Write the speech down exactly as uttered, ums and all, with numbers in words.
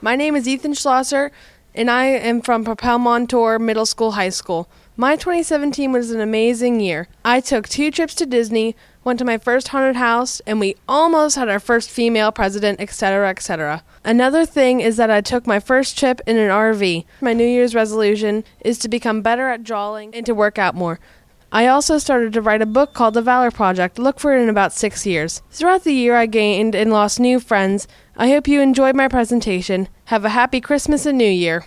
My name is Ethan Schlosser, and I am from Propel Montour Middle School High School. My twenty seventeen was an amazing year. I took two trips to Disney, went to my first haunted house, and we almost had our first female president, et cetera, et cetera. Another thing is that I took my first trip in an R V. My New Year's resolution is to become better at drawing and to work out more. I also started to write a book called The Valor Project. Look for it in about six years. Throughout the year, I gained and lost new friends. I hope you enjoyed my presentation. Have a happy Christmas and New Year.